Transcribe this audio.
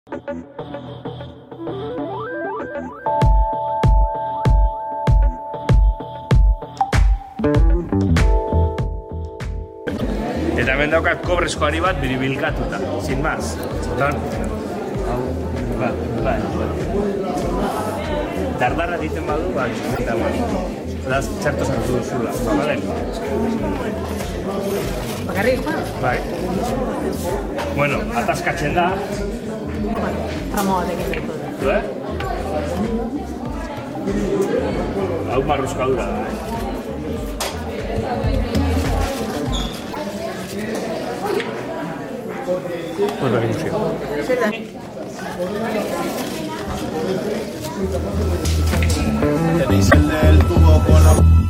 Eta hemen daukat kobrezko ari bat biribilkatuta, sin más. Dardarra egiten badu, eta txarto sartu duzula, bale? Bakarrik, ba? Bai. Bueno, ataskatzen da. Tramo batek egiten dut. Hau marruzkadura da, Pues venimos ya. Tenéis el del tubo con la...